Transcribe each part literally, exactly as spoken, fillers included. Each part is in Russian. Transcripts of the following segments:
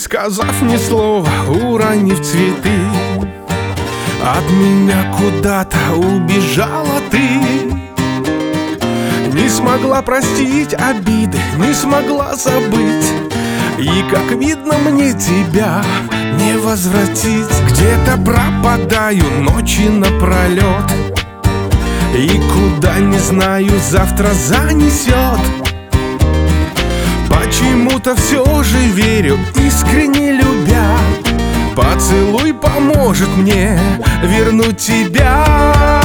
сказав ни слова, уронив цветы, от меня куда-то убежала ты. Не смогла простить обиды, не смогла забыть, и, как видно, мне тебя не возвратить. Где-то пропадаю ночи напролет, и куда, не знаю, завтра занесет. Почему-то все же верю, искренне любя, поцелуй поможет мне вернуть тебя.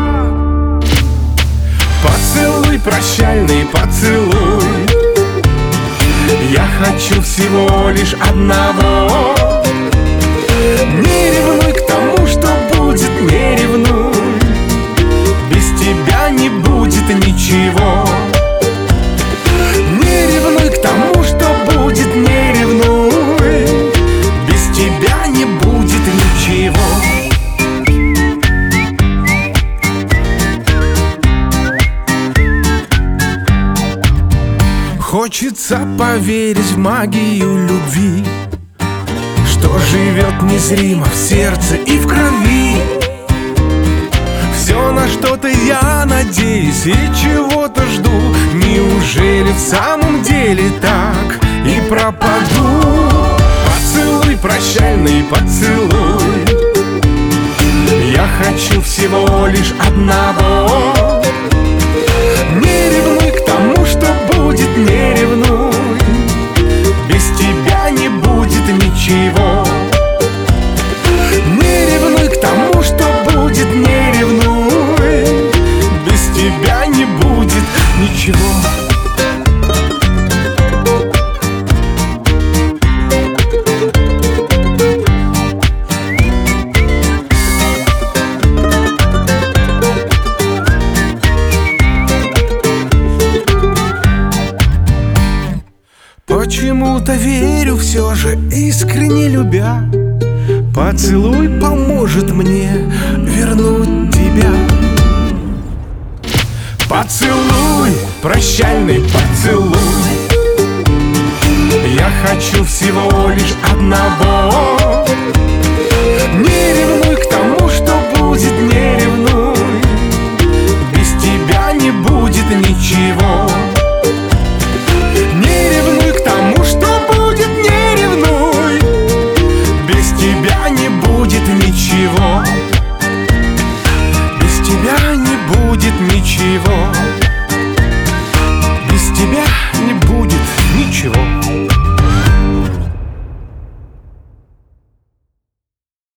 Поцелуй, прощальный поцелуй, я хочу всего лишь одного. Не ревнуй к тому, что будет, не ревнуй, без тебя не будет ничего. Не ревнуй к тому, что будет, не ревнуй, без тебя не будет ничего. Хочется поверить в магию любви, что живет незримо в сердце и в крови. Все, на что-то я надеюсь и чего-то жду, неужели в самом деле так и пропаду? Поцелуй, прощальный поцелуй, я хочу всего лишь одного. Не ревнуй к тому, что будет, не ревнуй, без тебя не будет ничего. Не ревнуй к тому, что будет, не ревнуй, без тебя не будет ничего. Почему-то верю все же, искренне любя, поцелуй поможет мне вернуть тебя. Поцелуй, прощальный поцелуй, я хочу всего лишь одного.